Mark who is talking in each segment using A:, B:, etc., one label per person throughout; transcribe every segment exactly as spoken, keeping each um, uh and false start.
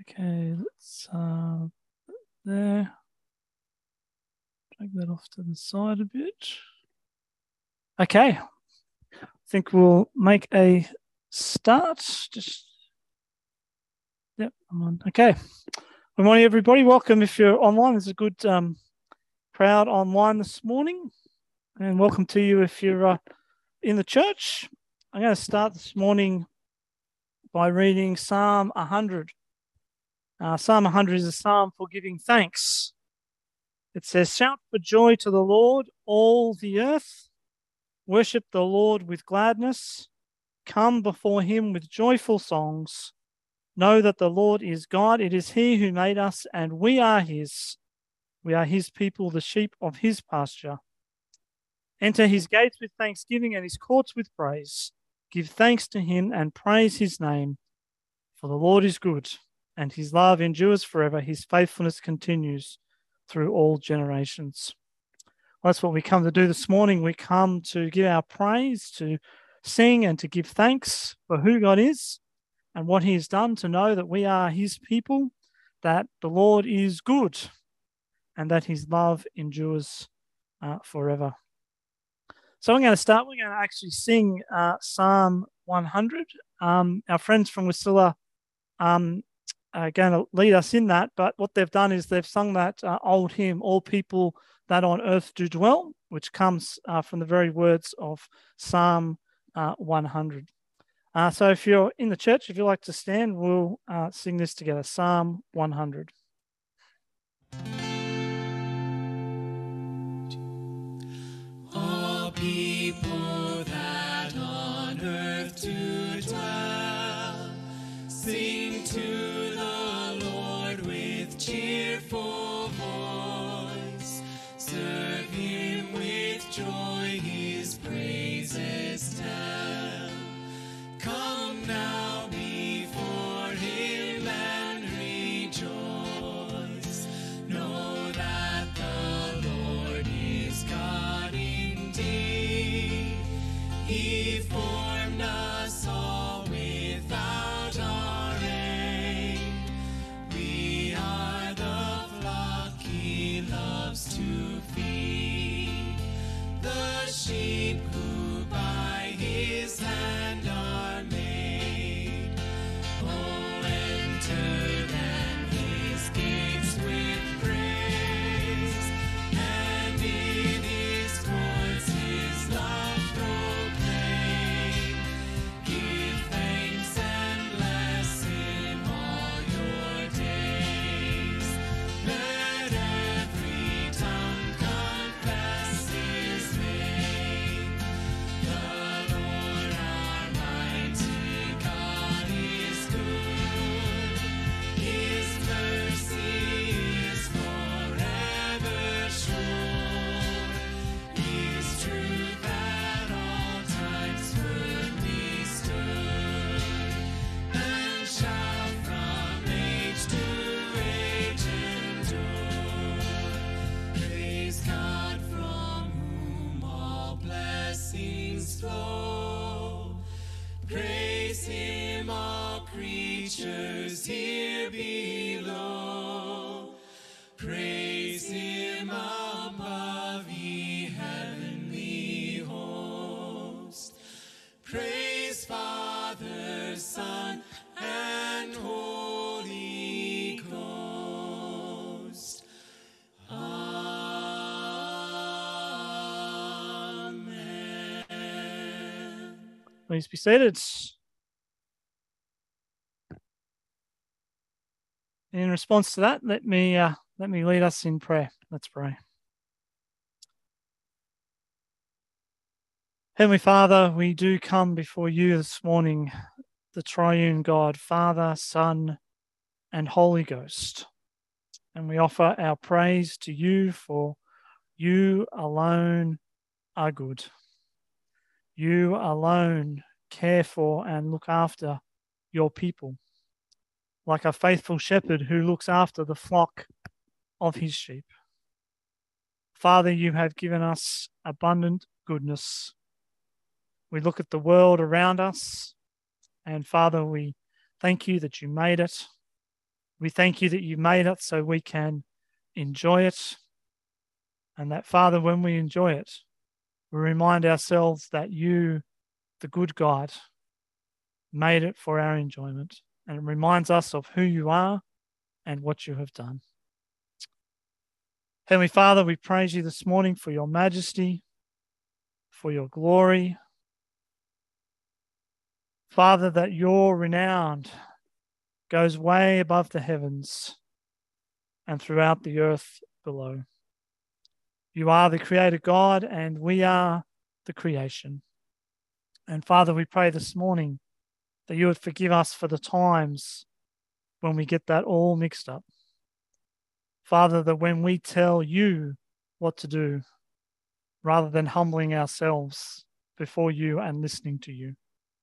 A: Okay, let's uh, there. Drag that off to the side a bit. Okay, I think we'll make a start. Just yep, I'm on. Okay, good morning, everybody. Welcome if you're online. There's a good um, crowd online this morning, and welcome to you if you're uh, in the church. I'm going to start this morning by reading Psalm one hundred. Uh, Psalm one hundred is a psalm for giving thanks. It says, "Shout for joy to the Lord, all the earth. Worship the Lord with gladness. Come before him with joyful songs. Know that the Lord is God. It is he who made us, and we are his. We are his people, the sheep of his pasture. Enter his gates with thanksgiving and his courts with praise. Give thanks to him and praise his name. For the Lord is good, and his love endures forever. His faithfulness continues through all generations." Well, that's what we come to do this morning. We come to give our praise, to sing and to give thanks for who God is and what he has done, to know that we are his people, that the Lord is good, and that his love endures uh, forever. So I'm going to start. We're going to actually sing uh, Psalm one hundred. Um, our friends from Wasilla um, are going to lead us in that, but what they've done is they've sung that uh, old hymn, "All People That on Earth Do Dwell," which comes uh, from the very words of Psalm uh, one hundred. Uh, so if you're in the church, if you'd like to stand, we'll uh, sing this together, Psalm one hundred.
B: All people that on earth do dwell, sing to the Lord with cheerful voice. Serve him with joy, his praises tell. Come now before him and rejoice. Know that the Lord is God indeed. He formed us all without our aid. We are the flock he loves to feed, the sheep who by his hand are made. Oh, enter then his gates with praise, and in his courts his love proclaim. Give thanks and bless him all your days. Let every tongue confess his name. The Lord our mighty God is good. His mercy is forever sure. His truth at all times firmly stood, and shall from age to age endure. Praise God from whom all blessings flow. Praise him, all creatures here below. Praise him above, ye heavenly host. Praise Father, Son, and Holy Ghost. Amen.
A: Please be seated. In response to that, let me uh, let me lead us in prayer. Let's pray. Heavenly Father, we do come before you this morning, the triune God, Father, Son, and Holy Ghost. And we offer our praise to you, for you alone are good. You alone care for and look after your people, like a faithful shepherd who looks after the flock of his sheep. Father, you have given us abundant goodness. We look at the world around us, and Father, we thank you that you made it. We thank you that you made it so we can enjoy it. And that, Father, when we enjoy it, we remind ourselves that you, the good God, made it for our enjoyment. And it reminds us of who you are and what you have done. Heavenly Father, we praise you this morning for your majesty, for your glory. Father, that your renown goes way above the heavens and throughout the earth below. You are the creator God, and we are the creation. And Father, we pray this morning that you would forgive us for the times when we get that all mixed up. Father, that when we tell you what to do, rather than humbling ourselves before you and listening to you.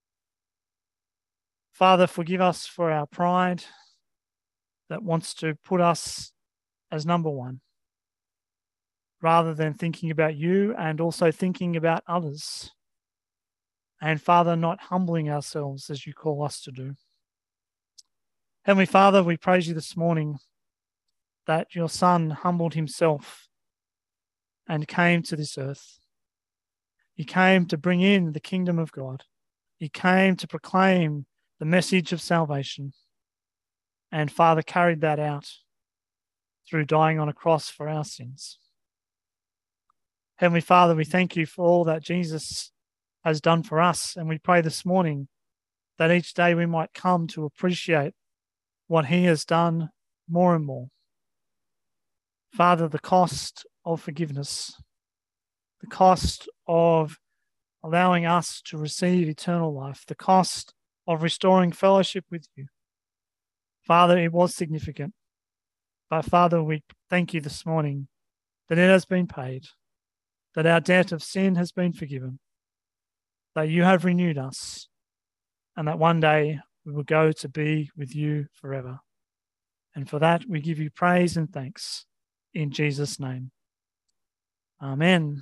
A: Father, forgive us for our pride that wants to put us as number one, rather than thinking about you and also thinking about others. And Father, not humbling ourselves as you call us to do. Heavenly Father, we praise you this morning that your Son humbled himself and came to this earth. He came to bring in the kingdom of God. He came to proclaim the message of salvation. And Father, carried that out through dying on a cross for our sins. Heavenly Father, we thank you for all that Jesus has done for us. And we pray this morning that each day we might come to appreciate what he has done more and more. Father, the cost of forgiveness, the cost of allowing us to receive eternal life, the cost of restoring fellowship with you. Father, it was significant. But Father, we thank you this morning that it has been paid, that our debt of sin has been forgiven, that you have renewed us, and that one day we will go to be with you forever. And for that, we give you praise and thanks in Jesus' name. Amen.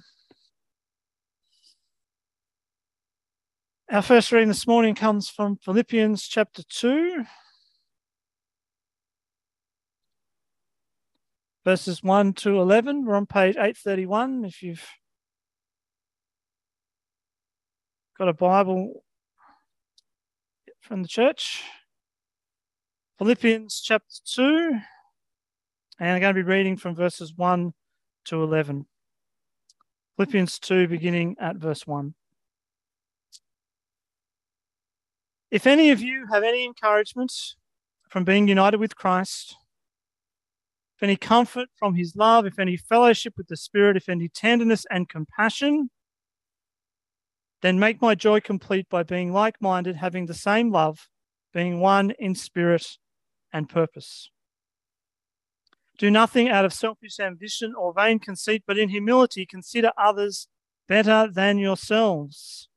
A: Our first reading this morning comes from Philippians chapter two, verses one to eleven. We're on page eight thirty-one. If you've got a Bible from the church. Philippians chapter two, and I'm going to be reading from verses one to eleven. Philippians two, beginning at verse one. If any of you have any encouragement from being united with Christ, if any comfort from his love, if any fellowship with the Spirit, if any tenderness and compassion, then make my joy complete by being like-minded, having the same love, being one in spirit and purpose. Do nothing out of selfish ambition or vain conceit, but in humility consider others better than yourselves.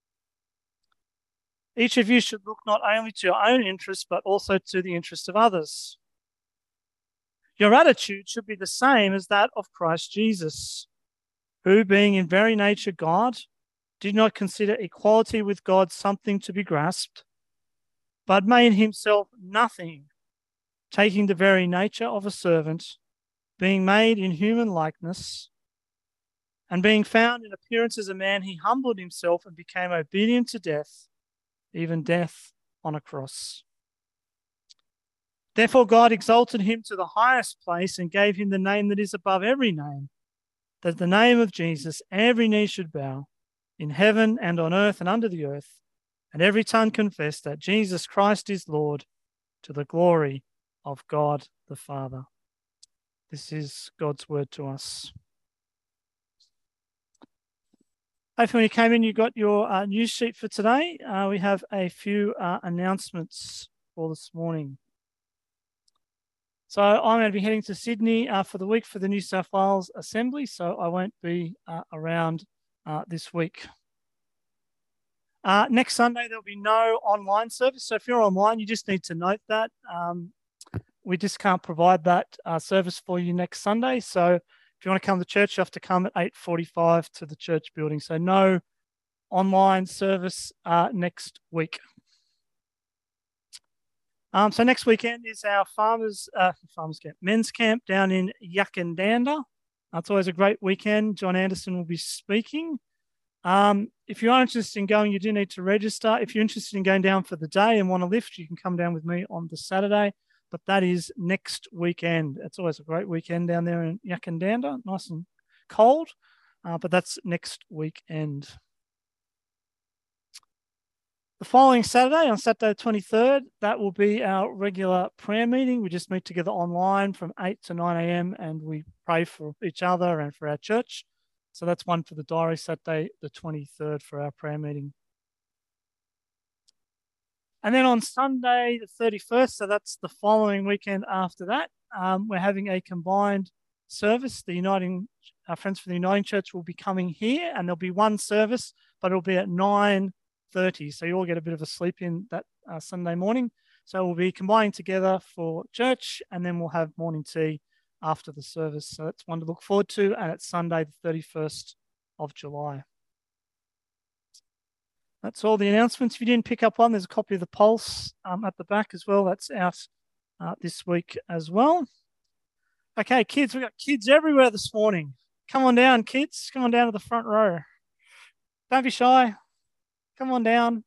A: Each of you should look not only to your own interests, but also to the interests of others. Your attitude should be the same as that of Christ Jesus, who, being in very nature God, did not consider equality with God something to be grasped, but made himself nothing, taking the very nature of a servant, being made in human likeness, and being found in appearance as a man, he humbled himself and became obedient to death, even death on a cross. Therefore God exalted him to the highest place and gave him the name that is above every name, that at the name of Jesus every knee should bow, in heaven and on earth and under the earth, and every tongue confess that Jesus Christ is Lord, to the glory of God the Father. This is God's word to us. Hopefully when you came in, you got your uh, news sheet for today. Uh, we have a few uh, announcements for this morning. So I'm going to be heading to Sydney uh, for the week for the New South Wales Assembly, so I won't be uh, around uh, this week. Uh, next Sunday, there'll be no online service. So if you're online, you just need to note that. Um, we just can't provide that uh, service for you next Sunday. So if you want to come to church, you have to come at eight forty-five to the church building. So no online service uh, next week. Um, so next weekend is our farmers uh, farmers camp, men's camp down in Yakandanda. That's always a great weekend. John Anderson will be speaking. Um, if you are interested in going, you do need to register. If you're interested in going down for the day and want to lift, you can come down with me on the Saturday. But that is next weekend. It's always a great weekend down there in Yakandanda, nice and cold. Uh, but that's next weekend. The following Saturday, on Saturday the twenty-third, that will be our regular prayer meeting. We just meet together online from eight to nine a m and we pray for each other and for our church. So that's one for the diary, Saturday the twenty-third for our prayer meeting. And then on Sunday the thirty-first, so that's the following weekend after that, um, we're having a combined service. The Uniting, our friends from the Uniting Church will be coming here, and there'll be one service, but it'll be at nine thirty. So you all get a bit of a sleep in that uh, Sunday morning. So we'll be combining together for church, and then we'll have morning tea after the service. So that's one to look forward to, and it's Sunday the thirty-first of July. That's all the announcements. If you didn't pick up one, there's a copy of the Pulse um, at the back as well. That's out uh, this week as well. Okay, kids, we've got kids everywhere this morning. Come on down, kids. Come on down to the front row. Don't be shy. Come on down.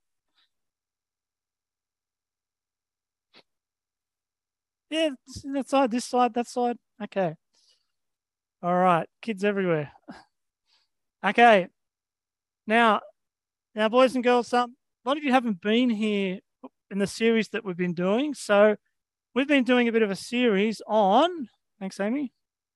A: Yeah, that side, this side, that side. Okay. All right, kids everywhere. Okay. Now, now, boys and girls, um, a lot of you haven't been here in the series that we've been doing. So we've been doing a bit of a series on, thanks, Amy,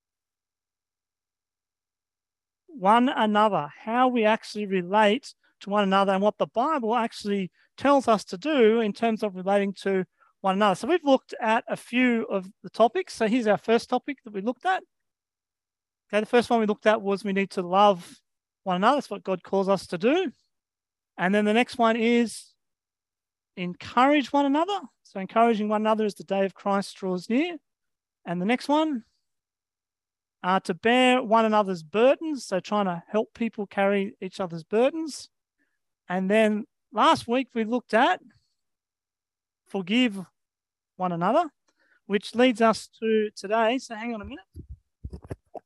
A: one another, how we actually relate to one another and what the Bible actually tells us to do in terms of relating to one another. So we've looked at a few of the topics. So here's our first topic that we looked at. Okay, the first one we looked at was we need to love one another. That's what God calls us to do. And then the next one is encourage one another. So encouraging one another as the day of Christ draws near. And the next one, uh, to bear one another's burdens. So trying to help people carry each other's burdens. And then last week we looked at forgive one another, which leads us to today. So hang on a minute. What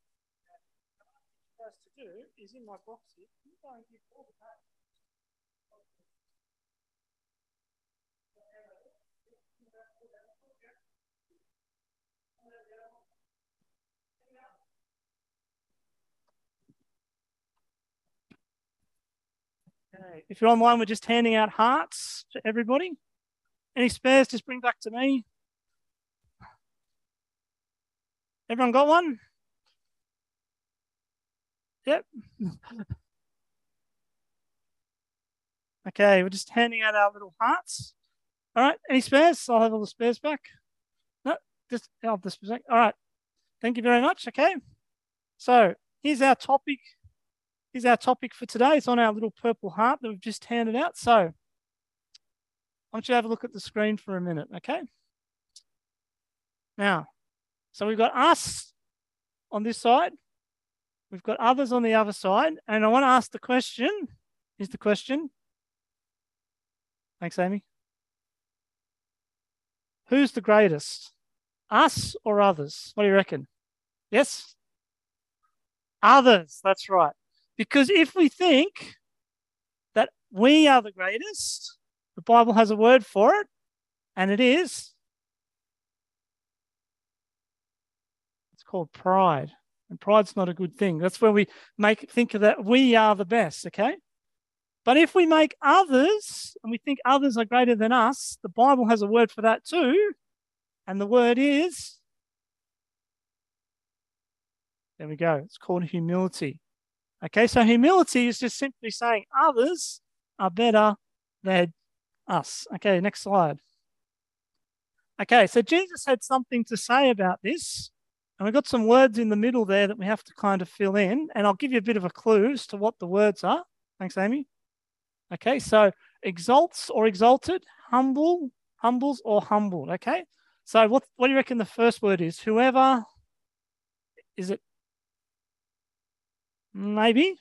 A: I'm supposed to do is in my box here. You go and give all the pages. Okay. If you're online, we're just handing out hearts to everybody. Any spares, just bring back to me. Everyone got one? Yep. Okay, we're just handing out our little hearts. All right, any spares? I'll have all the spares back. No, just I'll have the spares back. All right, thank you very much. Okay, so here's our topic. Here's our topic for today. It's on our little purple heart that we've just handed out. So I want you to have a look at the screen for a minute, okay? Now, so we've got us on this side. We've got others on the other side. And I want to ask the question. Here's the question. Thanks, Amy. Who's the greatest? Us or others? What do you reckon? Yes? Others, that's right. Because if we think that we are the greatest, the Bible has a word for it, and it is, it's called pride. And pride's not a good thing. That's where we make think of that we are the best, okay? But if we make others, and we think others are greater than us, the Bible has a word for that too, and the word is, there we go, it's called humility. Okay, so humility is just simply saying others are better than us. Okay, next slide. Okay, so Jesus had something to say about this, and we've got some words in the middle there that we have to kind of fill in, and I'll give you a bit of a clue as to what the words are. Thanks, Amy. Okay, so exalts or exalted, humble, humbles or humbled. Okay, so what, what do you reckon the first word is? Whoever, is it? Maybe.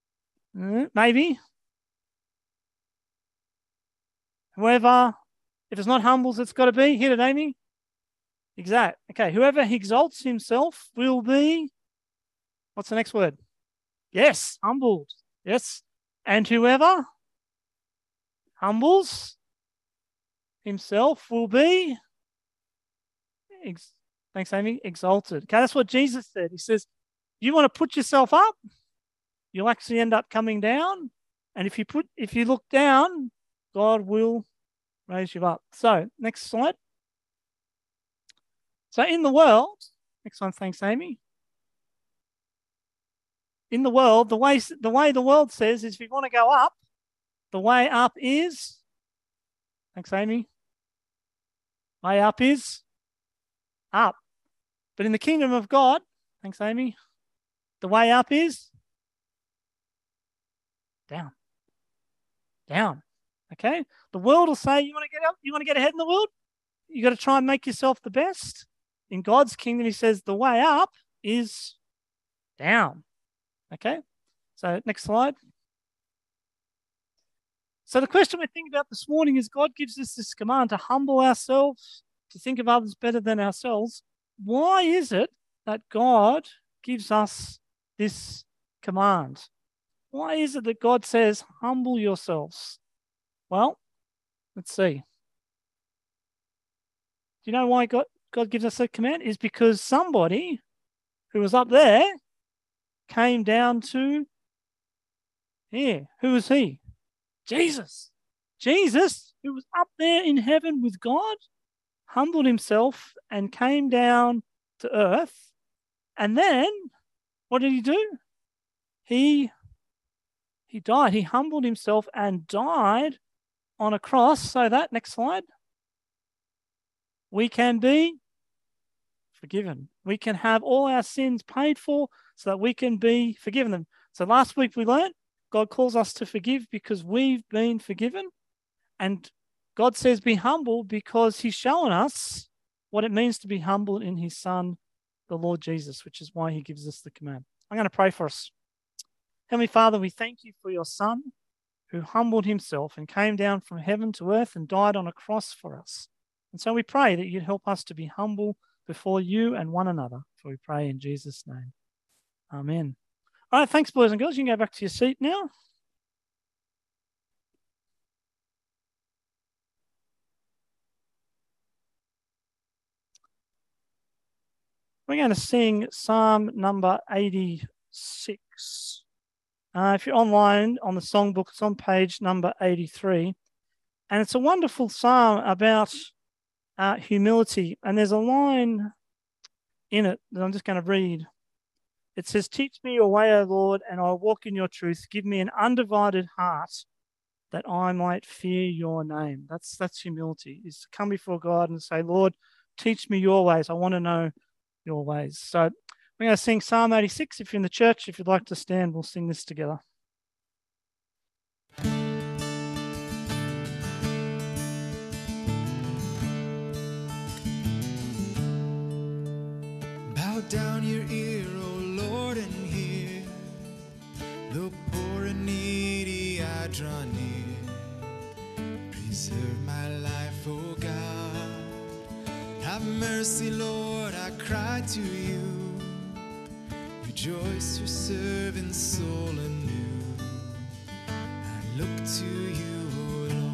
A: Maybe. Whoever If it's not humbles, it's got to be, hit it, Amy. Exact. Okay, whoever exalts himself will be, what's the next word? Yes, humbled. Yes. And whoever humbles himself will be, ex- thanks, Amy, exalted. Okay, that's what Jesus said. He says, you want to put yourself up, you'll actually end up coming down. And if you put, if you look down, God will raise you up. So, next slide. So, in the world, next one, thanks, Amy. In the world, the way the way the world says is, if you want to go up, the way up is, thanks, Amy. Way up is up. But in the kingdom of God, thanks, Amy, the way up is down. Down. Okay? The world will say, you want to get up, you want to get ahead in the world? You got to try and make yourself the best. In God's kingdom, he says the way up is down. Okay? So next slide. So the question we're thinking about this morning is, God gives us this command to humble ourselves, to think of others better than ourselves. Why is it that God gives us this command? Why is it that God says, humble yourselves? Well, let's see. Do you know why God, God gives us that command? Is because somebody who was up there came down to here. Who was he? Jesus. Jesus, who was up there in heaven with God, humbled himself and came down to earth. And then, what did he do? He, he died. He humbled himself and died on a cross so that, next slide, we can be forgiven. We can have all our sins paid for so that we can be forgiven them. So last week we learned God calls us to forgive because we've been forgiven. And God says be humble because he's shown us what it means to be humble in his Son, the Lord Jesus, which is why he gives us the command. I'm going to pray for us. Heavenly Father, we thank you for your Son who humbled himself and came down from heaven to earth and died on a cross for us. And so we pray that you'd help us to be humble before you and one another. For we pray in Jesus' name. Amen. All right, thanks, boys and girls. You can go back to your seat now. We're going to sing Psalm number eighty-six. Uh, if you're online on the songbook, it's on page number eighty-three. And it's a wonderful psalm about uh, humility. And there's a line in it that I'm just going to read. It says, teach me your way, O Lord, and I'll walk in your truth. Give me an undivided heart that I might fear your name. That's that's humility, is to come before God and say, Lord, teach me your ways. I want to know your ways. So we're going to sing Psalm eighty-six. If you're in the church, if you'd like to stand, we'll sing this together.
B: Bow down your ear, O Lord, and hear. Though poor and needy, I draw near. Preserve my life, O God. Have mercy, Lord, I cry to you. Rejoice your servant's soul anew. I look to you, O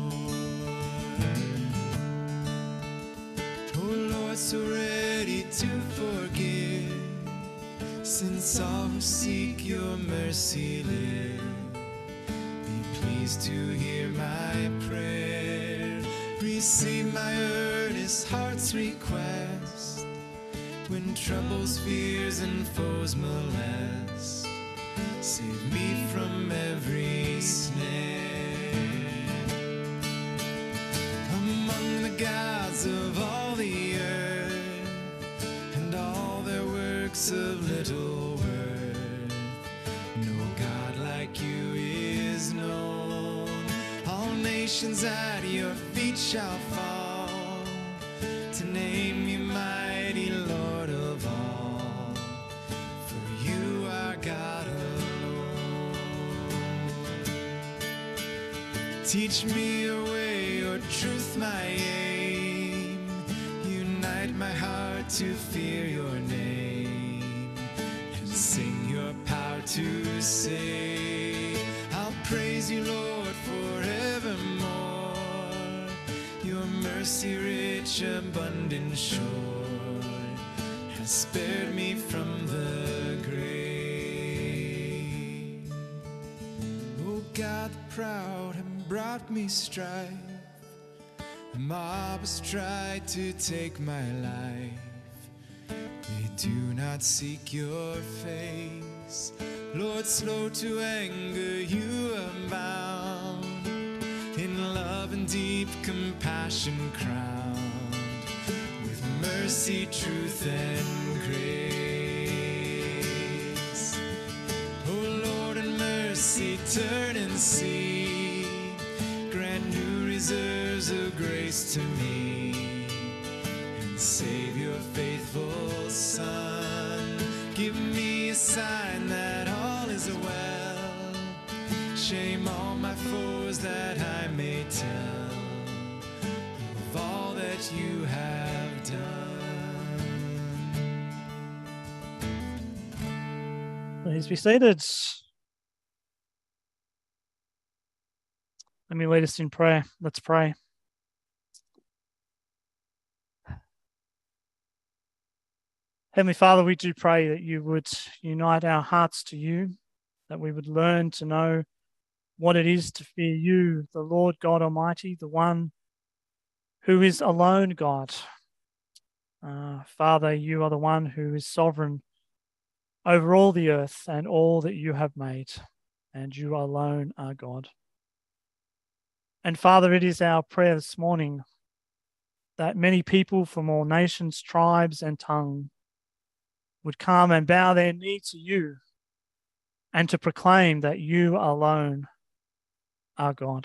B: Lord. O Lord, so ready to forgive, since all who seek your mercy live. Be pleased to hear my prayer. Receive my earnest heart's request. When troubles, fears, and foes molest, save me from every snare. Among the gods of all the earth, and all their works of little worth, no God like you is known. All nations at your feet shall fall, to name you mighty Lord of all, for you are God alone. Teach me your way, your truth my aid. my heart to fear your name and sing your power to save. I'll praise you, Lord, forevermore. Your mercy rich, abundant, sure, has spared me from the grave. Oh God, the proud have brought me strife. The mob has tried to take my life. They do not seek your face. Lord, slow to anger, you abound. In love and deep compassion crowned, with mercy, truth, and grace. Oh Lord, in mercy, turn and see. Grant new reserves of grace to me, and save your faithful Son. Give me a sign that all is well. Shame all my foes, that I may tell of all that you have done.
A: Please be seated. Let me lead us in prayer. Let's pray. Heavenly Father, we do pray that you would unite our hearts to you, that we would learn to know what it is to fear you, the Lord God Almighty, the one who is alone God. Uh, Father, you are the one who is sovereign over all the earth and all that you have made, and you alone are God. And Father, it is our prayer this morning that many people from all nations, tribes, and tongue would come and bow their knee to you and to proclaim that you alone are God.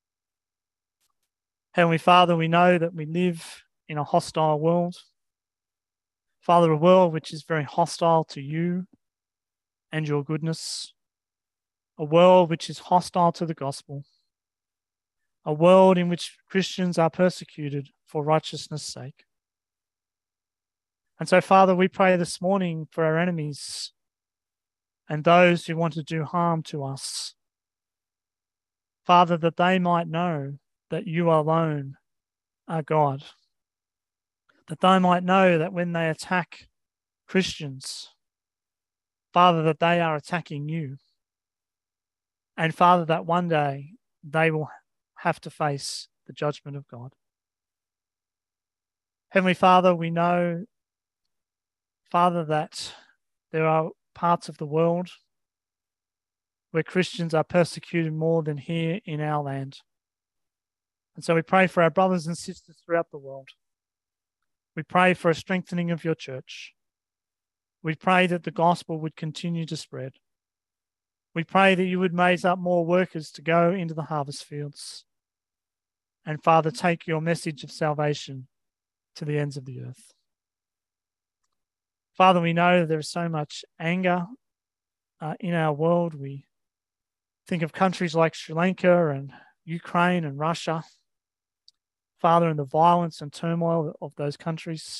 A: Heavenly Father, we know that we live in a hostile world. Father, a world which is very hostile to you and your goodness. A world which is hostile to the gospel. A world in which Christians are persecuted for righteousness' sake. And so, Father, we pray this morning for our enemies and those who want to do harm to us. Father, that they might know that you alone are God. That they might know that when they attack Christians, Father, that they are attacking you. And Father, that one day they will have to face the judgment of God. Heavenly Father, we know, Father, that there are parts of the world where Christians are persecuted more than here in our land. And so we pray for our brothers and sisters throughout the world. We pray for a strengthening of your church. We pray that the gospel would continue to spread. We pray that you would raise up more workers to go into the harvest fields. And Father, take your message of salvation to the ends of the earth. Father, we know that there is so much anger uh, in our world. We think of countries like Sri Lanka and Ukraine and Russia. Father, and the violence and turmoil of those countries.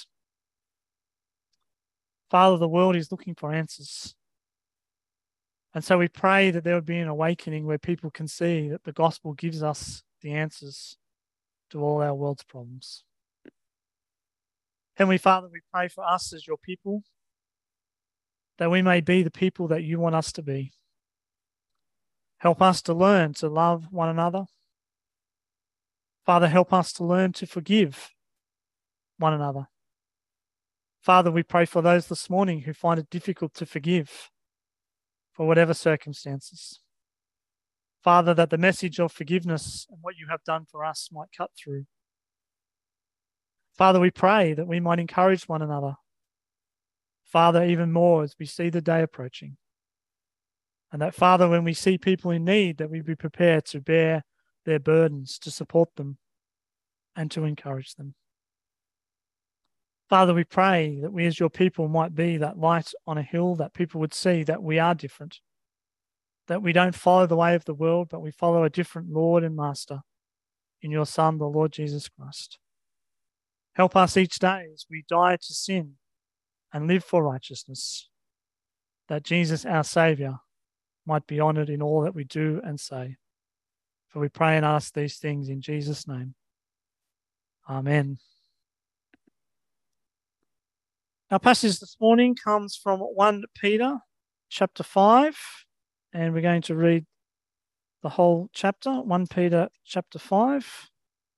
A: Father, the world is looking for answers. And so we pray that there would be an awakening where people can see that the gospel gives us the answers to all our world's problems. Heavenly Father, we pray for us as your people, that we may be the people that you want us to be. Help us to learn to love one another. Father, help us to learn to forgive one another. Father, we pray for those this morning who find it difficult to forgive for whatever circumstances. Father, that the message of forgiveness and what you have done for us might cut through. Father, we pray that we might encourage one another. Father, even more as we see the day approaching. And that, Father, when we see people in need, that we be prepared to bear their burdens, to support them and to encourage them. Father, we pray that we as your people might be that light on a hill, that people would see that we are different, that we don't follow the way of the world, but we follow a different Lord and Master in your Son, the Lord Jesus Christ. Help us each day as we die to sin and live for righteousness, that Jesus, our Saviour, might be honoured in all that we do and say. For we pray and ask these things in Jesus' name. Amen. Our passage this morning comes from First Peter chapter five, and we're going to read the whole chapter, First Peter chapter five.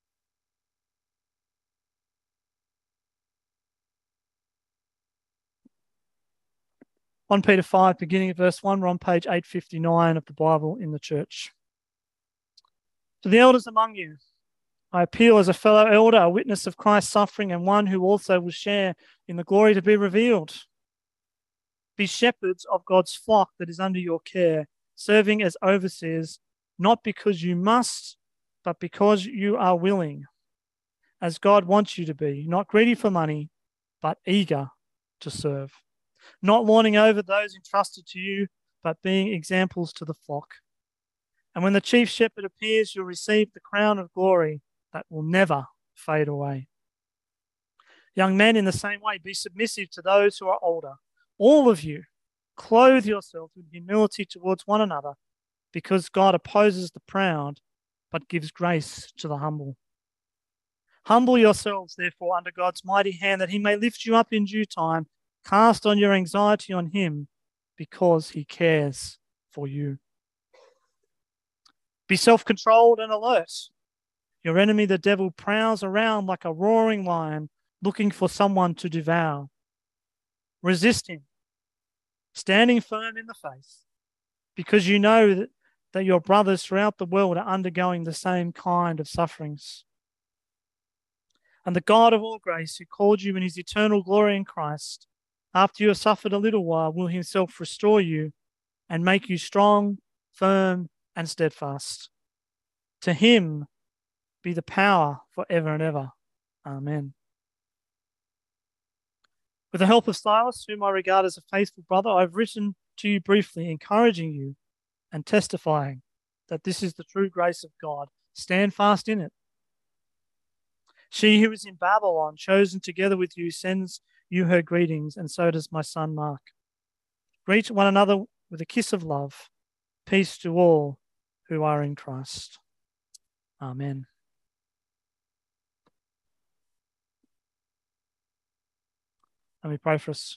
A: First Peter five, beginning at verse one, we're on page eight fifty-nine of the Bible in the church. To the elders among you, I appeal as a fellow elder, a witness of Christ's suffering, and one who also will share in the glory to be revealed. Be shepherds of God's flock that is under your care, serving as overseers, not because you must, but because you are willing, as God wants you to be, not greedy for money, but eager to serve. Not lording over those entrusted to you, but being examples to the flock. And when the chief shepherd appears, you'll receive the crown of glory that will never fade away. Young men, in the same way, be submissive to those who are older. All of you, clothe yourselves with humility towards one another, because God opposes the proud, but gives grace to the humble. Humble yourselves, therefore, under God's mighty hand, that he may lift you up in due time. Cast on your anxiety on him, because he cares for you. Be self-controlled and alert. Your enemy, the devil, prowls around like a roaring lion, looking for someone to devour. Resist him, standing firm in the faith, because you know that, that your brothers throughout the world are undergoing the same kind of sufferings. And the God of all grace, who called you in his eternal glory in Christ, after you have suffered a little while, will himself restore you and make you strong, firm, and steadfast. To him be the power forever and ever. Amen. With the help of Silas, whom I regard as a faithful brother, I've written to you briefly, encouraging you and testifying that this is the true grace of God. Stand fast in it. She who is in Babylon, chosen together with you, sends you her greetings, and so does my son Mark. Greet one another with a kiss of love. Peace to all who are in Christ. Amen. Let me pray for us.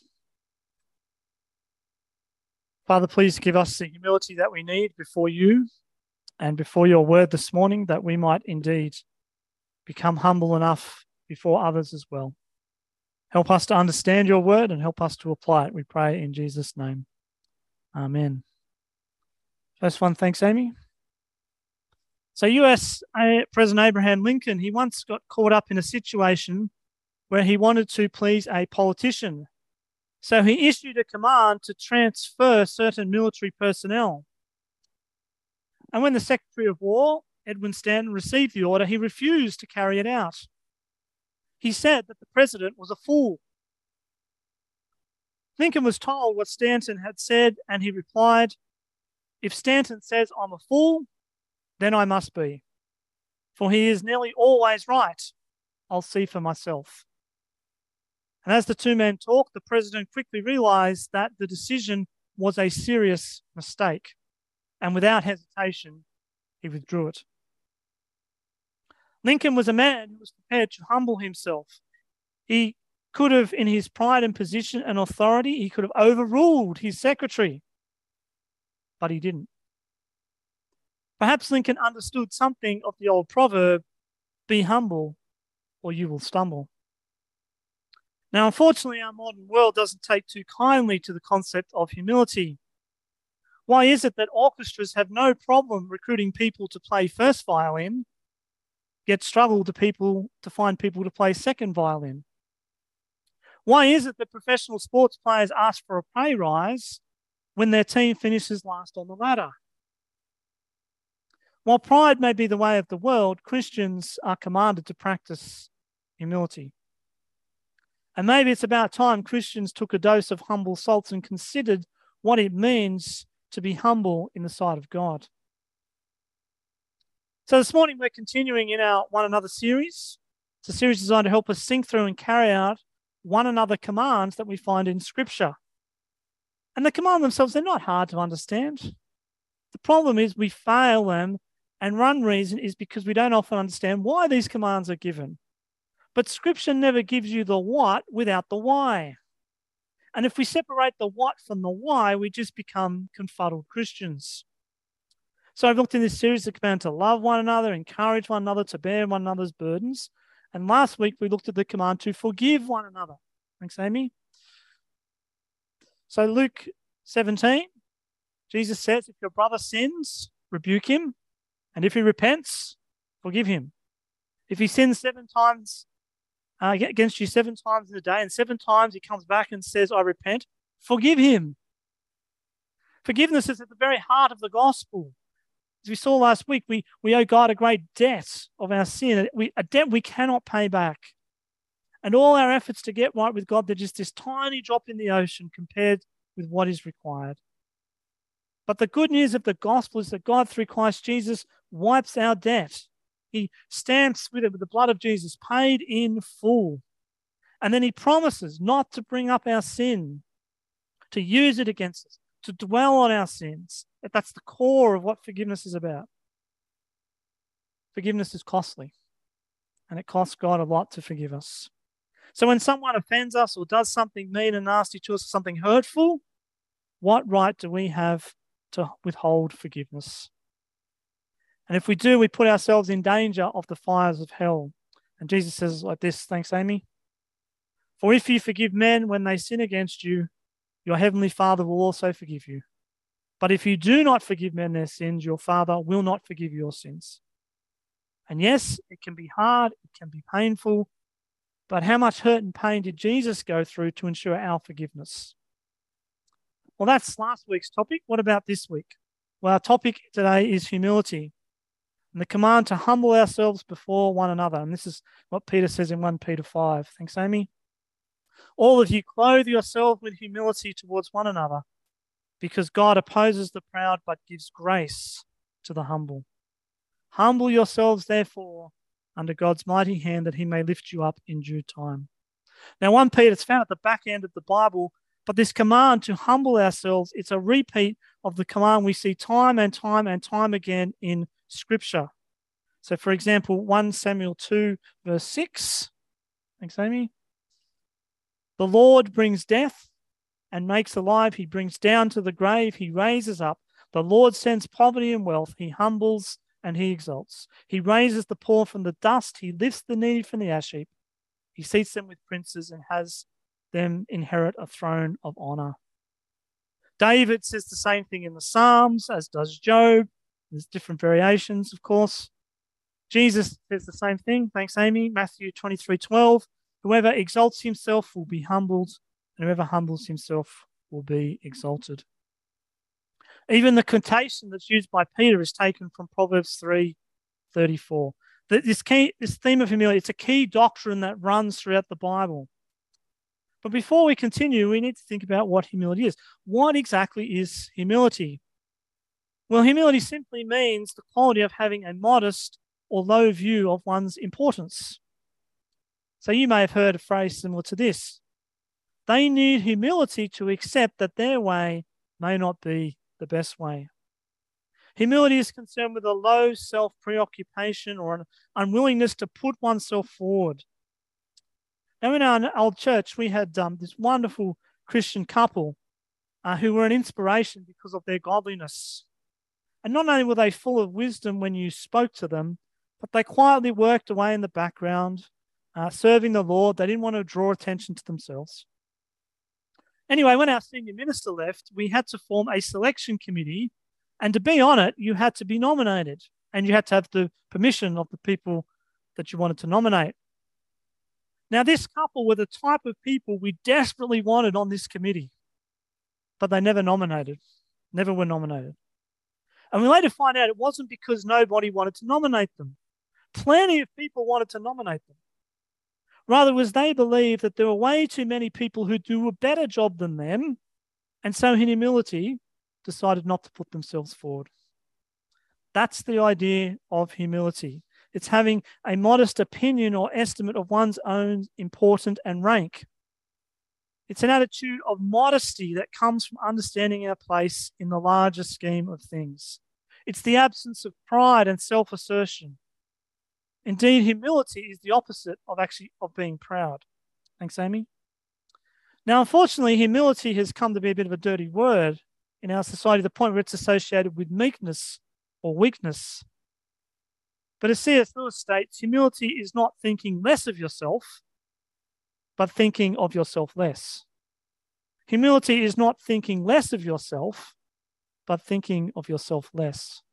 A: Father, please give us the humility that we need before you and before your word this morning, that we might indeed become humble enough before others as well. Help us to understand your word and help us to apply it, we pray in Jesus' name. Amen. First one, thanks, Amy. So U S President Abraham Lincoln, he once got caught up in a situation where he wanted to please a politician. So he issued a command to transfer certain military personnel. And when the Secretary of War, Edwin Stanton, received the order, he refused to carry it out. He said that the president was a fool. Lincoln was told what Stanton had said, and he replied, "If Stanton says I'm a fool, then I must be. For he is nearly always right. I'll see for myself." And as the two men talked, the president quickly realized that the decision was a serious mistake. And without hesitation, he withdrew it. Lincoln was a man who was prepared to humble himself. He could have, in his pride and position and authority, he could have overruled his secretary, but he didn't. Perhaps Lincoln understood something of the old proverb, "Be humble or you will stumble." Now, unfortunately, our modern world doesn't take too kindly to the concept of humility. Why is it that orchestras have no problem recruiting people to play first violin, yet struggle to people to find people to play second violin? Why is it that professional sports players ask for a pay rise when their team finishes last on the ladder? While pride may be the way of the world, Christians are commanded to practice humility. And maybe it's about time Christians took a dose of humble salts and considered what it means to be humble in the sight of God. So this morning we're continuing in our One Another series. It's a series designed to help us think through and carry out one another commands that we find in Scripture. And the commands themselves, they're not hard to understand. The problem is we fail them, and one reason is because we don't often understand why these commands are given. But Scripture never gives you the what without the why. And if we separate the what from the why, we just become confuddled Christians. So I've looked in this series the command to love one another, encourage one another, to bear one another's burdens. And last week we looked at the command to forgive one another. Thanks, Amy. So Luke seventeen, Jesus says, if your brother sins, rebuke him. And if he repents, forgive him. If he sins seven times uh, against you seven times in a day, and seven times he comes back and says, I repent, forgive him. Forgiveness is at the very heart of the gospel. As we saw last week, we, we owe God a great debt of our sin, we, a debt we cannot pay back. And all our efforts to get right with God, they're just this tiny drop in the ocean compared with what is required. But the good news of the gospel is that God, through Christ Jesus, wipes our debt. He stamps with it with the blood of Jesus, paid in full. And then he promises not to bring up our sin, to use it against us, to dwell on our sins. That's the core of what forgiveness is about. Forgiveness is costly, and it costs God a lot to forgive us. So when someone offends us or does something mean and nasty to us, or something hurtful, what right do we have to withhold forgiveness? And if we do, we put ourselves in danger of the fires of hell. And Jesus says like this, thanks, Amy. For if you forgive men when they sin against you, your heavenly Father will also forgive you. But if you do not forgive men their sins, your Father will not forgive your sins. And yes, it can be hard, it can be painful, but how much hurt and pain did Jesus go through to ensure our forgiveness? Well, that's last week's topic. What about this week? Well, our topic today is humility and the command to humble ourselves before one another. And this is what Peter says in First Peter five. Thanks, Amy. All of you clothe yourselves with humility towards one another, because God opposes the proud but gives grace to the humble. Humble yourselves, therefore, under God's mighty hand, that he may lift you up in due time. Now, First Peter is found at the back end of the Bible, but this command to humble ourselves, it's a repeat of the command we see time and time and time again in Scripture. So, for example, First Samuel two, verse six. Thanks, Amy. The Lord brings death and makes alive. He brings down to the grave. He raises up. The Lord sends poverty and wealth. He humbles and he exalts. He raises the poor from the dust. He lifts the needy from the ash heap. He seats them with princes and has them inherit a throne of honor. David says the same thing in the Psalms, as does Job. There's different variations, of course. Jesus says the same thing. Thanks, Amy. Matthew twenty-three twelve. Whoever exalts himself will be humbled, and whoever humbles himself will be exalted. Even the quotation that's used by Peter is taken from Proverbs three thirty-four. This, key, this theme of humility, it's a key doctrine that runs throughout the Bible. But before we continue, we need to think about what humility is. What exactly is humility? Well, humility simply means the quality of having a modest or low view of one's importance. So you may have heard a phrase similar to this. They need humility to accept that their way may not be the best way. Humility is concerned with a low self-preoccupation or an unwillingness to put oneself forward. Now, in our old church, we had um, this wonderful Christian couple uh, who were an inspiration because of their godliness. And not only were they full of wisdom when you spoke to them, but they quietly worked away in the background, uh, serving the Lord. They didn't want to draw attention to themselves. Anyway, when our senior minister left, we had to form a selection committee. And to be on it, you had to be nominated. And you had to have the permission of the people that you wanted to nominate. Now, this couple were the type of people we desperately wanted on this committee. But they never nominated, never were nominated. And we later find out it wasn't because nobody wanted to nominate them. Plenty of people wanted to nominate them. Rather, it was they believed that there were way too many people who do a better job than them, and so in humility, decided not to put themselves forward. That's the idea of humility. It's having a modest opinion or estimate of one's own importance and rank. It's an attitude of modesty that comes from understanding our place in the larger scheme of things. It's the absence of pride and self-assertion. Indeed, humility is the opposite of actually of being proud. Thanks, Amy. Now, unfortunately, humility has come to be a bit of a dirty word in our society to the point where it's associated with meekness or weakness. But as C S Lewis states, humility is not thinking less of yourself, but thinking of yourself less. Humility is not thinking less of yourself, but thinking of yourself less.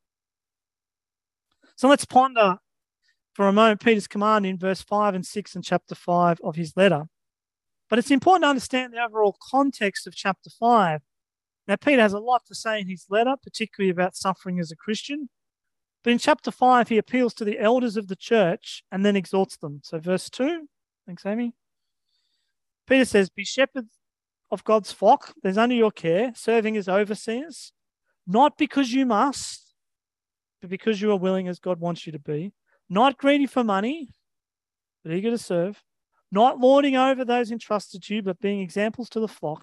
A: So let's ponder for a moment Peter's command in verse five and six in chapter five of his letter. But it's important to understand the overall context of chapter five. Now, Peter has a lot to say in his letter, particularly about suffering as a Christian. But in chapter five, he appeals to the elders of the church and then exhorts them. So verse two, thanks, Amy. Peter says, be shepherds of God's flock, that is under your care, serving as overseers, not because you must, but because you are willing as God wants you to be, not greedy for money, but eager to serve, not lording over those entrusted to you, but being examples to the flock.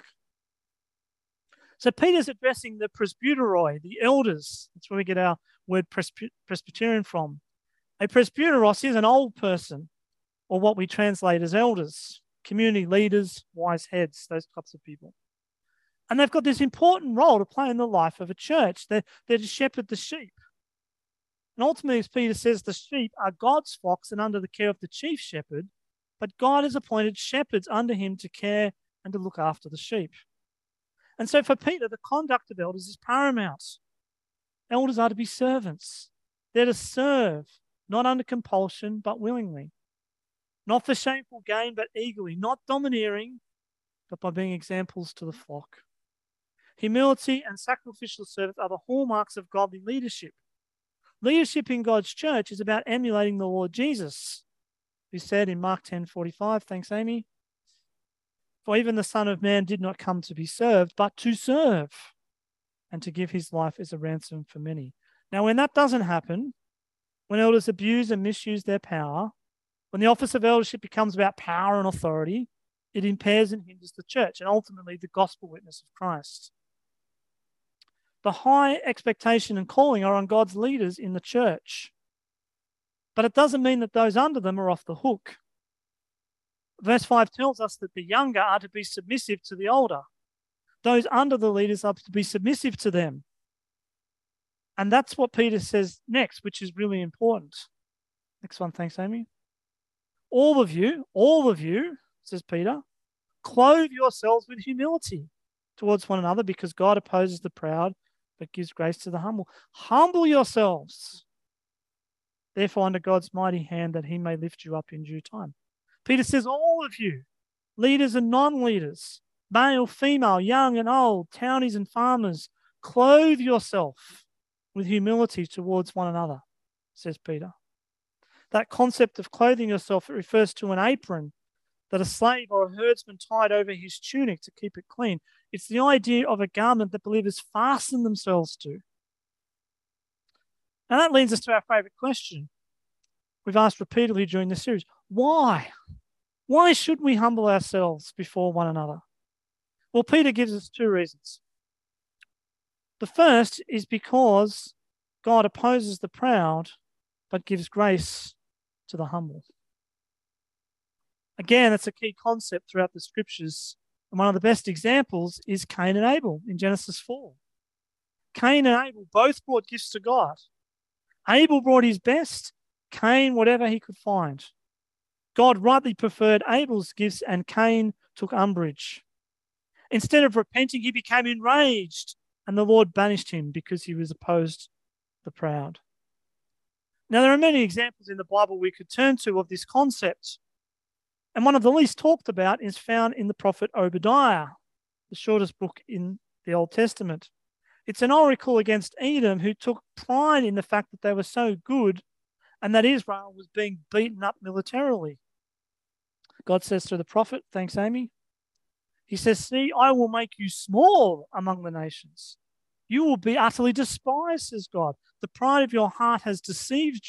A: So Peter's addressing the presbyteroi, the elders. That's where we get our word presby- Presbyterian from. A presbyteros is an old person, or what we translate as elders, community leaders, wise heads, those types of people. And they've got this important role to play in the life of a church. They're, they're to shepherd the sheep. And ultimately, as Peter says, the sheep are God's flocks and under the care of the chief shepherd, but God has appointed shepherds under him to care and to look after the sheep. And so for Peter, the conduct of elders is paramount. Elders are to be servants. They're to serve, not under compulsion, but willingly. Not for shameful gain, but eagerly. Not domineering, but by being examples to the flock. Humility and sacrificial service are the hallmarks of godly leadership. Leadership in God's church is about emulating the Lord Jesus, who said in Mark ten forty-five, thanks, Amy, for even the Son of Man did not come to be served, but to serve, and to give his life as a ransom for many. Now, when that doesn't happen, when elders abuse and misuse their power, when the office of eldership becomes about power and authority, it impairs and hinders the church and ultimately the gospel witness of Christ. The high expectation and calling are on God's leaders in the church. But it doesn't mean that those under them are off the hook. Verse five tells us that the younger are to be submissive to the older. Those under the leaders are to be submissive to them. And that's what Peter says next, which is really important. Next one, thanks, Amy. All of you, all of you, says Peter, clothe yourselves with humility towards one another, because God opposes the proud, but gives grace to the humble. Humble yourselves, therefore, under God's mighty hand, that he may lift you up in due time. Peter says, all of you, leaders and non-leaders, male, female, young and old, townies and farmers, clothe yourself with humility towards one another, says Peter. That concept of clothing yourself, it refers to an apron that a slave or a herdsman tied over his tunic to keep it clean. It's the idea of a garment that believers fasten themselves to. Now that leads us to our favourite question. We've asked repeatedly during this series, why? Why should we humble ourselves before one another? Well, Peter gives us two reasons. The first is because God opposes the proud, but gives grace to the humble. Again, that's a key concept throughout the scriptures. And one of the best examples is Cain and Abel in Genesis four. Cain and Abel both brought gifts to God. Abel brought his best, Cain whatever he could find. God rightly preferred Abel's gifts, and Cain took umbrage. Instead of repenting, he became enraged, and the Lord banished him because he was opposed the proud. Now, there are many examples in the Bible we could turn to of this concept. And one of the least talked about is found in the prophet Obadiah, the shortest book in the Old Testament. It's an oracle against Edom, who took pride in the fact that they were so good and that Israel was being beaten up militarily. God says to the prophet, thanks, Amy, he says, see, I will make you small among the nations. You will be utterly despised, says God. The pride of your heart has deceived you.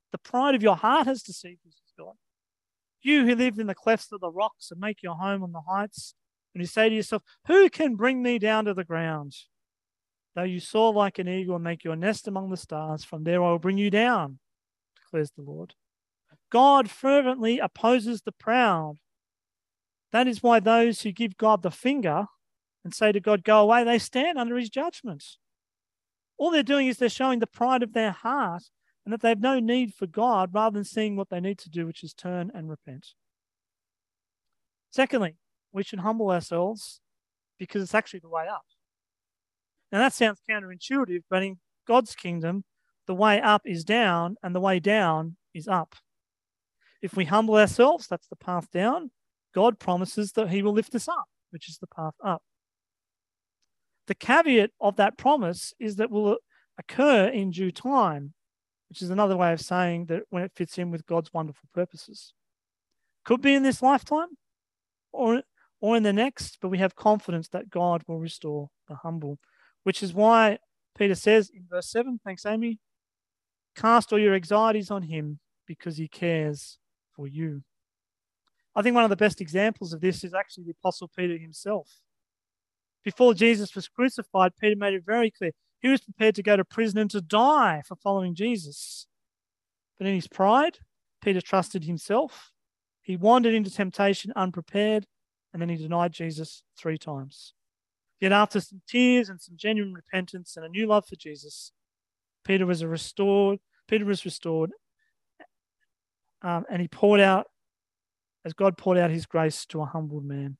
A: The pride of your heart has deceived you, says God. You who live in the clefts of the rocks and make your home on the heights, and you say to yourself, who can bring me down to the ground? Though you soar like an eagle and make your nest among the stars, from there I will bring you down, declares the Lord. God fervently opposes the proud. That is why those who give God the finger and say to God, go away, they stand under his judgment. All they're doing is they're showing the pride of their heart and that they have no need for God rather than seeing what they need to do, which is turn and repent. Secondly, we should humble ourselves because it's actually the way up. Now that sounds counterintuitive, but in God's kingdom, the way up is down and the way down is up. If we humble ourselves, that's the path down. God promises that he will lift us up, which is the path up. The caveat of that promise is that will occur in due time, which is another way of saying that when it fits in with God's wonderful purposes. Could be in this lifetime or, or in the next, but we have confidence that God will restore the humble, which is why Peter says in verse seven, thanks, Amy, cast all your anxieties on him because he cares for you. I think one of the best examples of this is actually the Apostle Peter himself. Before Jesus was crucified, Peter made it very clear he was prepared to go to prison and to die for following Jesus. But in his pride, Peter trusted himself. He wandered into temptation unprepared, and then he denied Jesus three times. Yet after some tears and some genuine repentance and a new love for Jesus, Peter was a restored. Peter was restored, um, and he poured out, as God poured out his grace to a humbled man.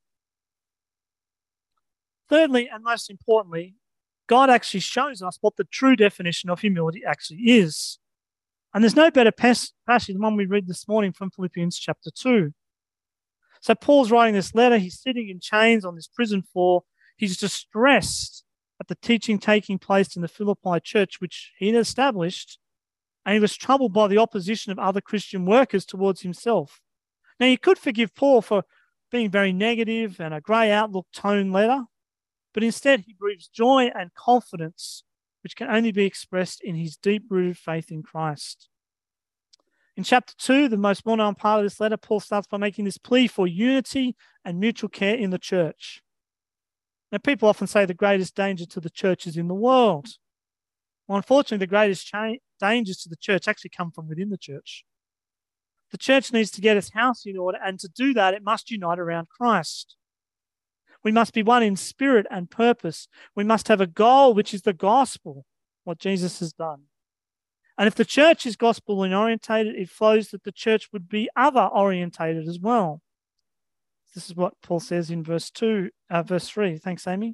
A: Thirdly, and most importantly, God actually shows us what the true definition of humility actually is. And there's no better passage than one we read this morning from Philippians chapter two. So Paul's writing this letter. He's sitting in chains on this prison floor. He's distressed at the teaching taking place in the Philippi church, which he had established, and he was troubled by the opposition of other Christian workers towards himself. Now, you could forgive Paul for being very negative and a grey outlook tone letter, but instead he breathes joy and confidence, which can only be expressed in his deep-rooted faith in Christ. In chapter two, the most well-known part of this letter, Paul starts by making this plea for unity and mutual care in the church. Now, people often say the greatest danger to the church is in the world. Well, unfortunately, the greatest cha- dangers to the church actually come from within the church. The church needs to get its house in order, and to do that, it must unite around Christ. We must be one in spirit and purpose. We must have a goal, which is the gospel, what Jesus has done. And if the church is gospel orientated, it flows that the church would be other orientated as well. This is what Paul says in verse two, uh, verse three. Thanks, Amy.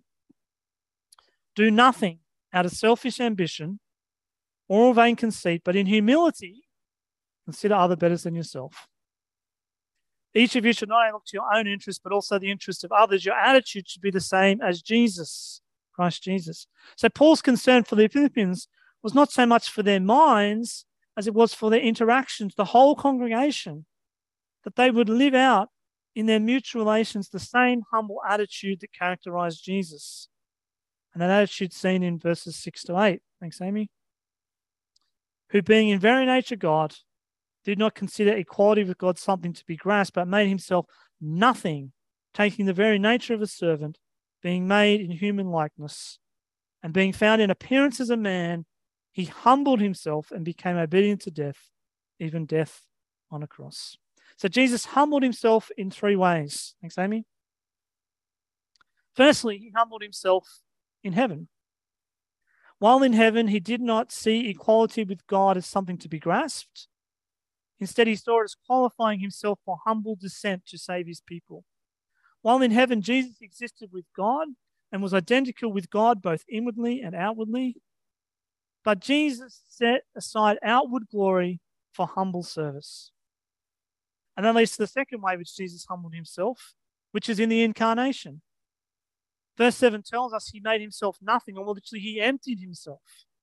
A: Do nothing out of selfish ambition or vain conceit, but in humility consider other better than yourself. Each of you should not only look to your own interest, but also the interest of others. Your attitude should be the same as Jesus, Christ Jesus. So Paul's concern for the Philippians was not so much for their minds as it was for their interactions, the whole congregation, that they would live out in their mutual relations the same humble attitude that characterized Jesus. And that attitude seen in verses six to eight. Thanks, Amy. Who being in very nature God, did not consider equality with God something to be grasped, but made himself nothing, taking the very nature of a servant, being made in human likeness, and being found in appearance as a man, he humbled himself and became obedient to death, even death on a cross. So Jesus humbled himself in three ways. Thanks, Amy. Firstly, he humbled himself in heaven. While in heaven, he did not see equality with God as something to be grasped. Instead, he saw it as qualifying himself for humble descent to save his people. While in heaven, Jesus existed with God and was identical with God both inwardly and outwardly. But Jesus set aside outward glory for humble service. And that leads to the second way which Jesus humbled himself, which is in the incarnation. Verse seven tells us he made himself nothing, or literally he emptied himself.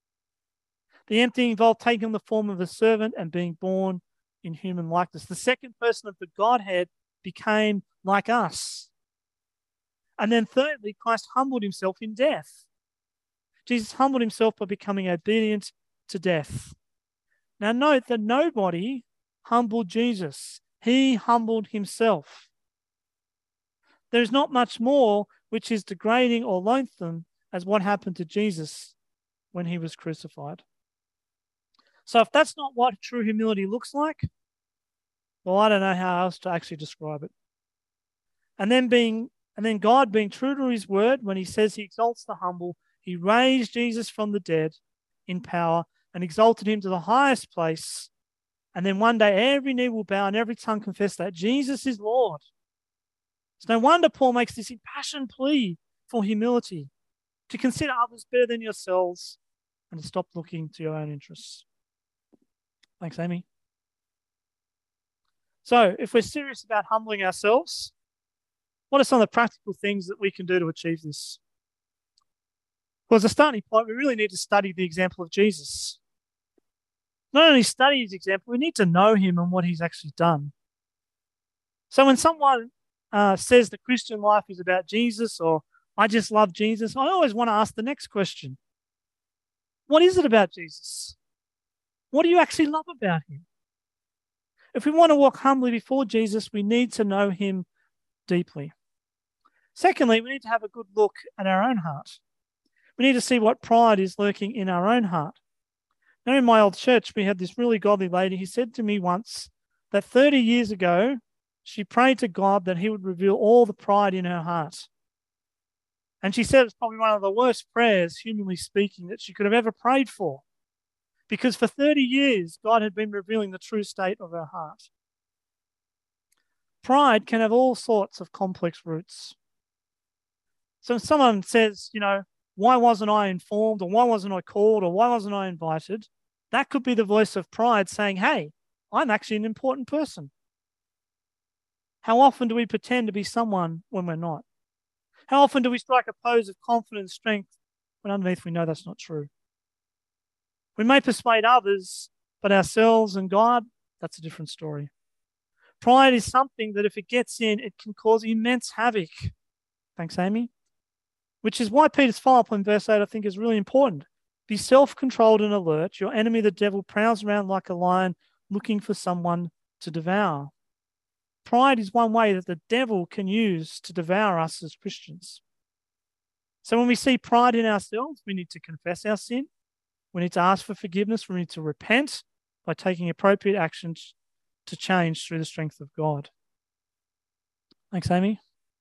A: The emptying involved taking on the form of a servant and being born in human likeness. The second person of the Godhead became like us. And then thirdly, Christ humbled himself in death. Jesus humbled himself by becoming obedient to death. Now note that nobody humbled Jesus. He humbled himself. There is not much more which is degrading or loathsome as what happened to Jesus when he was crucified. So if that's not what true humility looks like, well, I don't know how else to actually describe it. And then being, and then God being true to his word when he says he exalts the humble, he raised Jesus from the dead in power and exalted him to the highest place. And then one day every knee will bow and every tongue confess that Jesus is Lord. It's no wonder Paul makes this impassioned plea for humility, to consider others better than yourselves and to stop looking to your own interests. Thanks, Amy. So if we're serious about humbling ourselves, what are some of the practical things that we can do to achieve this? Well, as a starting point, we really need to study the example of Jesus. Not only study his example, we need to know him and what he's actually done. So when someone uh, says the Christian life is about Jesus, or I just love Jesus, I always want to ask the next question. What is it about Jesus? What do you actually love about him? If we want to walk humbly before Jesus, we need to know him deeply. Secondly, we need to have a good look at our own heart. We need to see what pride is lurking in our own heart. Now, in my old church, we had this really godly lady who said to me once that thirty years ago, she prayed to God that he would reveal all the pride in her heart. And she said it's probably one of the worst prayers, humanly speaking, that she could have ever prayed for. Because for thirty years, God had been revealing the true state of her heart. Pride can have all sorts of complex roots. So if someone says, you know, why wasn't I informed, or why wasn't I called, or why wasn't I invited? That could be the voice of pride saying, hey, I'm actually an important person. How often do we pretend to be someone when we're not? How often do we strike a pose of confidence, strength, when underneath we know that's not true? We may persuade others, but ourselves and God, that's a different story. Pride is something that if it gets in, it can cause immense havoc. Thanks, Amy. Which is why Peter's follow-up in verse eight, I think, is really important. Be self-controlled and alert. Your enemy, the devil, prowls around like a lion looking for someone to devour. Pride is one way that the devil can use to devour us as Christians. So when we see pride in ourselves, we need to confess our sin. We need to ask for forgiveness. We need to repent by taking appropriate actions to change through the strength of God. Thanks, Amy.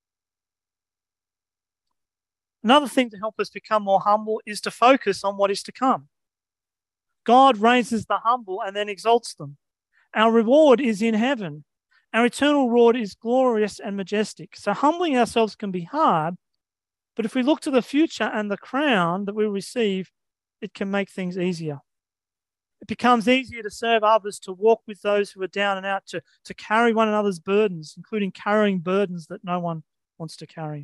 A: Another thing to help us become more humble is to focus on what is to come. God raises the humble and then exalts them. Our reward is in heaven. Our eternal reward is glorious and majestic. So humbling ourselves can be hard, but if we look to the future and the crown that we receive, it can make things easier. It becomes easier to serve others, to walk with those who are down and out, to, to carry one another's burdens, including carrying burdens that no one wants to carry.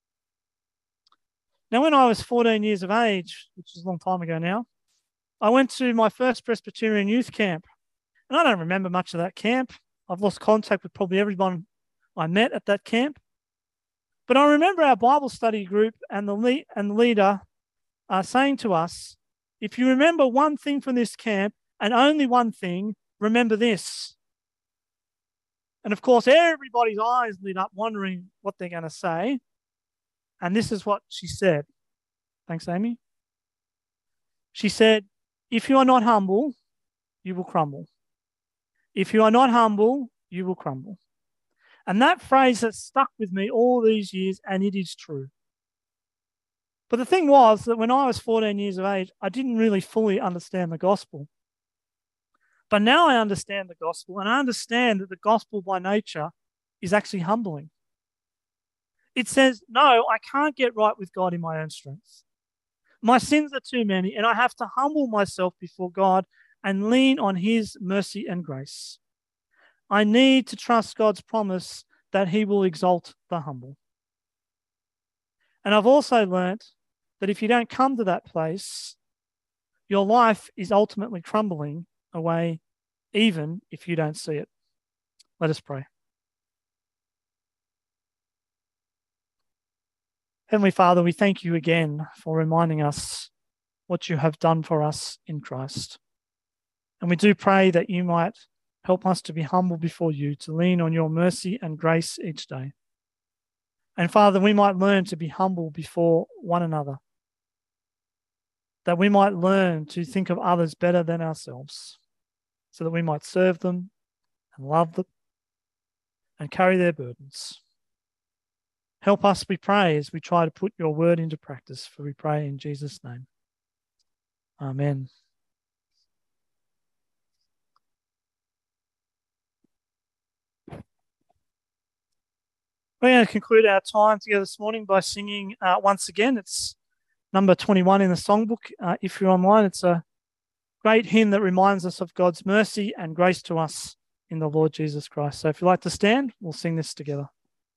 A: Now, when I was fourteen years of age, which is a long time ago now, I went to my first Presbyterian youth camp. And I don't remember much of that camp. I've lost contact with probably everyone I met at that camp. But I remember our Bible study group and the, lead, and the leader uh, saying to us, if you remember one thing from this camp, and only one thing, remember this. And of course, everybody's eyes lit up wondering what they're going to say. And this is what she said. Thanks, Amy. She said, if you are not humble, you will crumble. If you are not humble, you will crumble. And that phrase has stuck with me all these years, and it is true. But the thing was that when I was fourteen years of age, I didn't really fully understand the gospel. But now I understand the gospel, and I understand that the gospel by nature is actually humbling. It says, no, I can't get right with God in my own strength. My sins are too many, and I have to humble myself before God and lean on his mercy and grace. I need to trust God's promise that he will exalt the humble. And I've also learnt that if you don't come to that place, your life is ultimately crumbling away, even if you don't see it. Let us pray. Heavenly Father, we thank you again for reminding us what you have done for us in Christ. And we do pray that you might help us to be humble before you, to lean on your mercy and grace each day. And Father, we might learn to be humble before one another, that we might learn to think of others better than ourselves, so that we might serve them and love them and carry their burdens. Help us, we pray, as we try to put your word into practice, for we pray in Jesus' name. Amen. We're going to conclude our time together this morning by singing uh, once again. It's number twenty-one in the songbook. Uh, if you're online, it's a great hymn that reminds us of God's mercy and grace to us in the Lord Jesus Christ. So if you'd like to stand, we'll sing this together.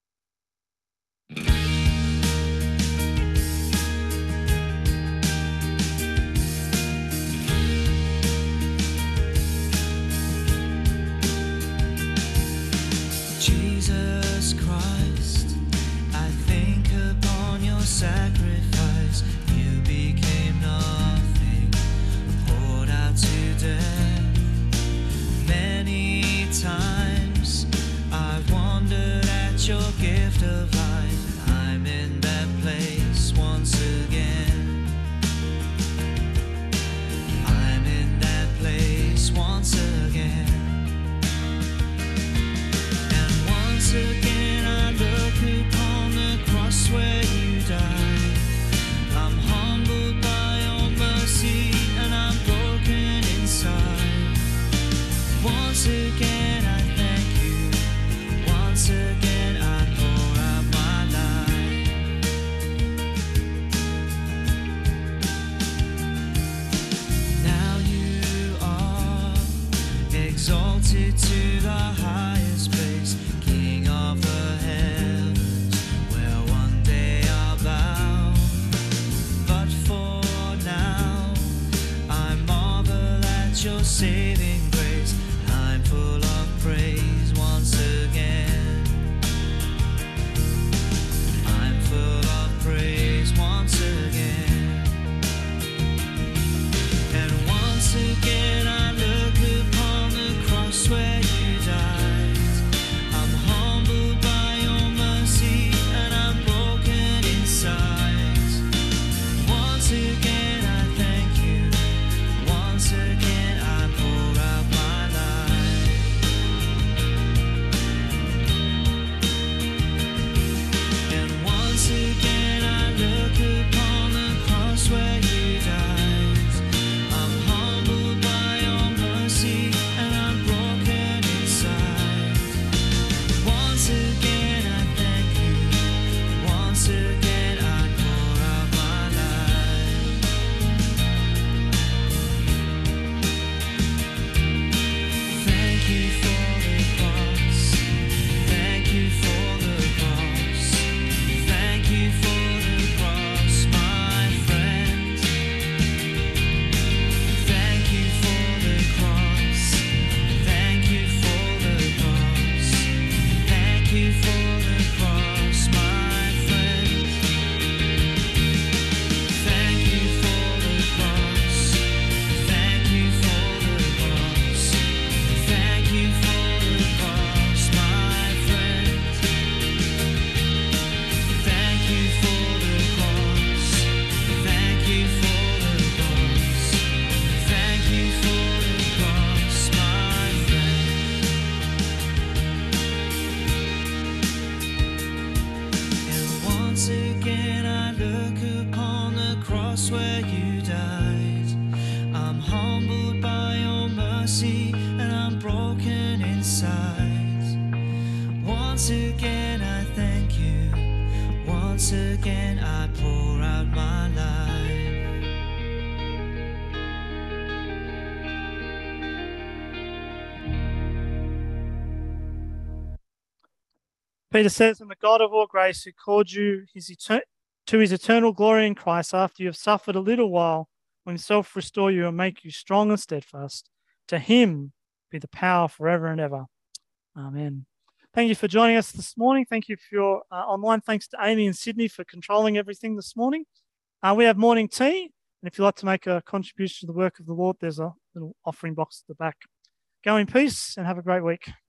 B: Jesus Christ, I think upon your sacrifice. You became nothing, poured out to death. Many times I've wondered at your gift of life. I'm in that place once again. I'm in that place once again. Again I look upon the cross where you died. I'm humbled by your mercy and I'm broken inside. Once again I thank you. Once again I pour out my life. Now you are exalted to the highest place, of the heavens, where one day I'll bow. But for now, I marvel at your saving grace. I'm full of praise once again. I'm full of praise once again. And once again I look upon the cross where you died. Once again I thank you. Once again I pour out my life.
A: Peter says, and the God of all grace, who called you his etern- to his eternal glory in Christ, after you have suffered a little while, will himself restore you and make you strong and steadfast. To him be the power forever and ever. Amen. Thank you for joining us this morning. Thank you for your uh, online. Thanks to Amy in Sydney for controlling everything this morning. Uh, we have morning tea, and if you'd like to make a contribution to the work of the Lord, there's a little offering box at the back. Go in peace and have a great week.